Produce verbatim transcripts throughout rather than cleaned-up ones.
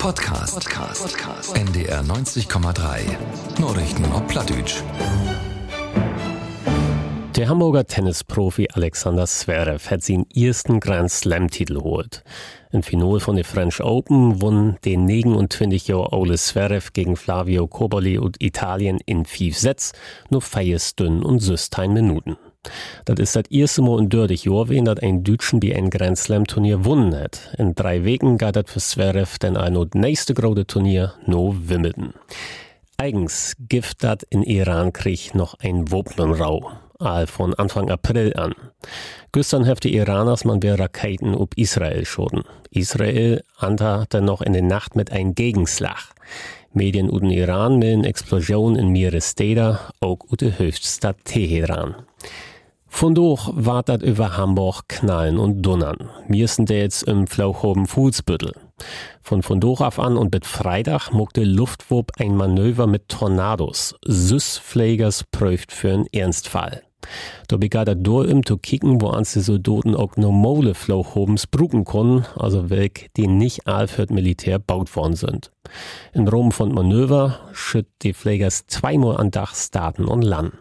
Podcast. Podcast. Podcast. N D R neunzig Komma drei. Nachrichten auf Plattdeutsch. Der Hamburger Tennisprofi Alexander Zverev hat seinen ersten Grand Slam-Titel geholt. Im Finale von der French Open won der neunundzwanzig Jahre alte Zverev gegen Flavio Cobolli und Italien in fünf Sätze, nur vier Stunden und sechzehn Minuten. Das ist das erste Mal in dreißig Jahren, wenn das ein Deutschen bei einem Grand Slam-Turnier gewonnen hat. In drei Wochen geht das für Zverev dann ein das nächste große Turnier, no Wimbledon. Eigens gibt das in Iran-Krieg noch ein Wapenrau, all von Anfang April an. Gestern hat die Iraners man wieder Raketen auf Israel schoten. Israel anta dann noch in der Nacht mit einem Gegenschlag. Medien ut den Iran melden Explosionen in mehrere Städte, auch ut der Hauptstadt Teheran. Von doch war das über Hamburg knallen und donnern. Wir sind jetzt im Flauchhoben Fuhlsbüttel. Von von doch auf an und bis Freitag muckte Luftwurp ein Manöver mit Tornados. Süßpflegers prüft für einen Ernstfall. Da begann das durch um zu kicken, wo ans die Soldaten auch normale Flauchhobens bruken konnten, also welche, die nicht all für das Militär baut worden sind. In Rom von Manöver schütt die Pflegers zweimal an Dach starten und landen.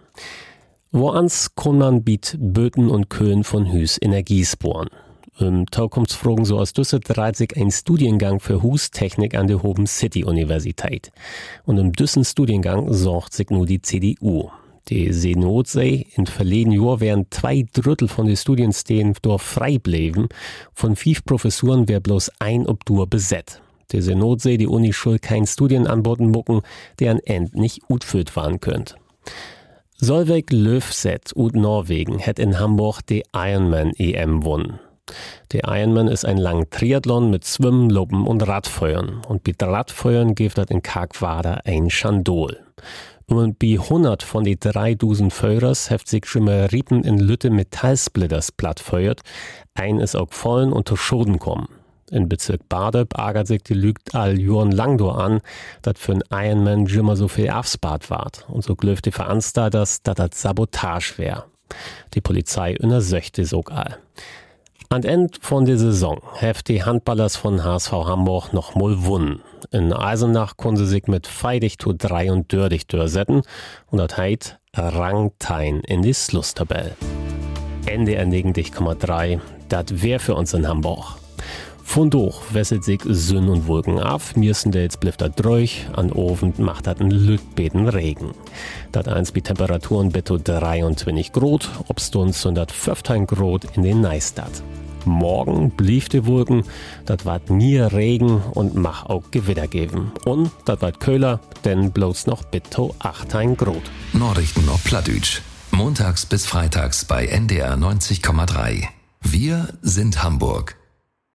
Woans kann man biet Böten und Köln von Hüs Energiesporen. Im Taukumsfragen so aus Düsse dreht sich ein Studiengang für Hustechnik an der Hoben City Universität. Und im Düssen Studiengang sorgt sich nur die C D U. Die Senat sei, in verleden Jahr wären zwei Drittel von den Studienstehen dort frei bleiben. Von fünf Professuren wär bloß ein Obdur besetzt. Der Senat sei, die Uni schuld kein Studienanboten mucken, deren End nicht utfüllt waren könnt. Solveig Löfset ut Norwegen hat in Hamburg die Ironman E M gewonnen. Der Ironman ist ein langer Triathlon mit Schwimmen, Lopen und Radfeuern. Und bei Radfeuern gibt das in Kargwader ein Schandol. Und bei hundert von die dreitausend Feurers heft sich schon mal Riepen in Lütte Metallsplitters plattfeuert. Ein ist auch vollen und zu Schoden kommen. In Bezirk Badöb ärgert sich die Lügt all Joren lang do an, dat für ein Ironman jümmer so viel aufspart ward. Und so glöft die Veranstalters, dat dat Sabotage wär. Die Polizei untersucht es auch all. An End von der Saison heft die Handballers von H S V Hamburg noch mal wunnen. In Eisenach konnten sie sich mit feidig zu drei und dördig durchsetzen und dat heit Rangtein in die Schlusstabelle. N D R neunzig Komma drei, dat wär für uns in Hamburg. Von doch wesselt sich Sonne und Wolken auf, mirsten der jetzt blifft dat durch, an Abend macht dat ein Lütbeten Regen. Dat eins bei Temperaturen bitte dreiundzwanzig Grad, obstunds und dat fünfzehn Grad in den Neustadt. Morgen blieb die Wolken, dat ward nie Regen und mach auch Gewitter geben. Und dat ward Köhler, denn bloß noch bitte achtzehn Grad. Nachrichten auf Plattdeutsch. Montags bis freitags bei N D R neunzig Komma drei. Wir sind Hamburg.